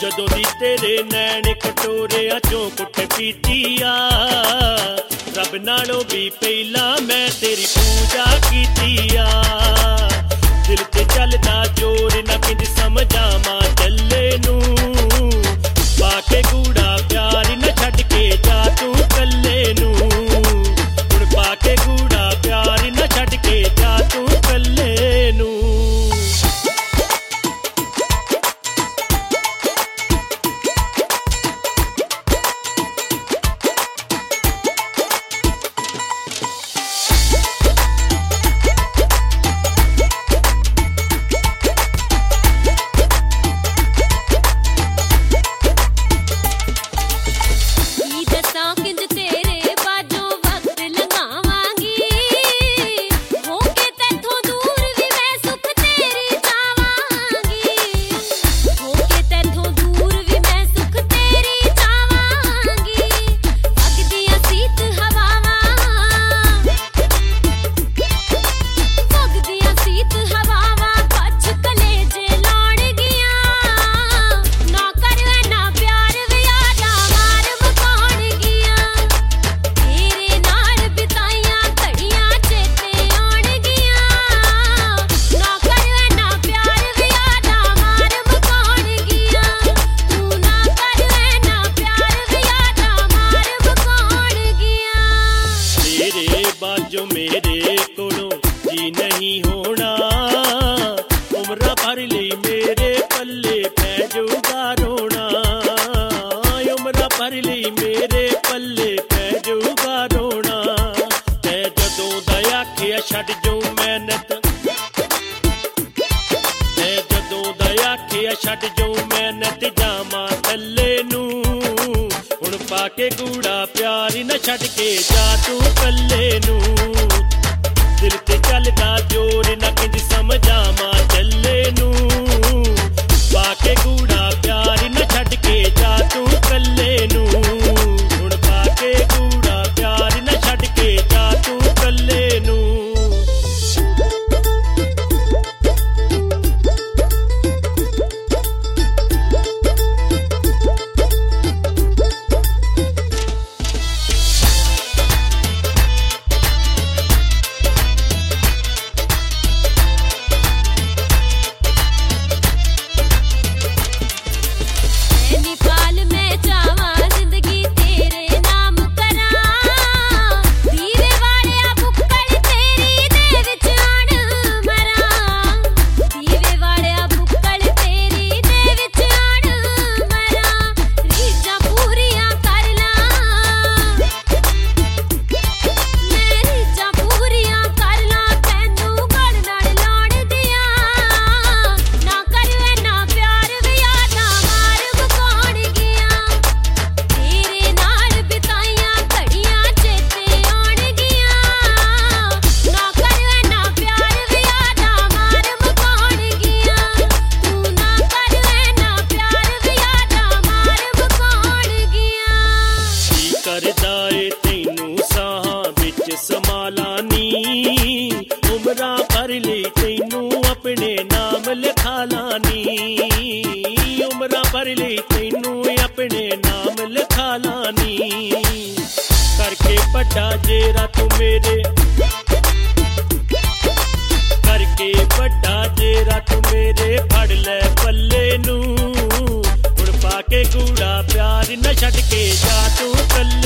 जदों दी तेरे नैन कटोरिया चों कुट पीती आ रब नालों भी पहला मैं तेरी पूजा कीती आ दिल ते चलदा जोर ना किंज समझावां चले नू पाके कूड़ा प्यार न छड्ड के जा तू कल्ले नू हुण पाके कूड़ा प्यार न छड्ड के जा तू कल्ले नू जो मेरे कोलों जी नहीं होना उम्र भर ली मेरे पल्ले पै जाऊगा रोना उम्र भर ली मेरे पल्ले पै जाऊगा रोना ते जदों दा आखिया छड्ड जाऊं मेहनत ते जदों दा आखिया छड्ड जाऊं मेहनत जावां थल्ले नू हुण पाके कूड़ा प्यार न छड्ड के जा तू कल्ले नू दिल ते चलदा जोर ना किंज समझावां चले नू पाके कूड़ा प्यार न छड्ड के जा तू कल्ले नू हुण पाके कूड़ा प्यार न छड्ड के जा तू कल्ले नू उम्रा भर ली तैनू अपने नाम लिखा लानी उम्रा भर ली तैनू अपने नाम लिखा लानी करके बड़ा जेरा तू मेरे करके बड़ा जेरा तू मेरे फड़ ले पल्ले नू हुण पाके कूड़ा प्यार न छड्ड के जा तू कल्ले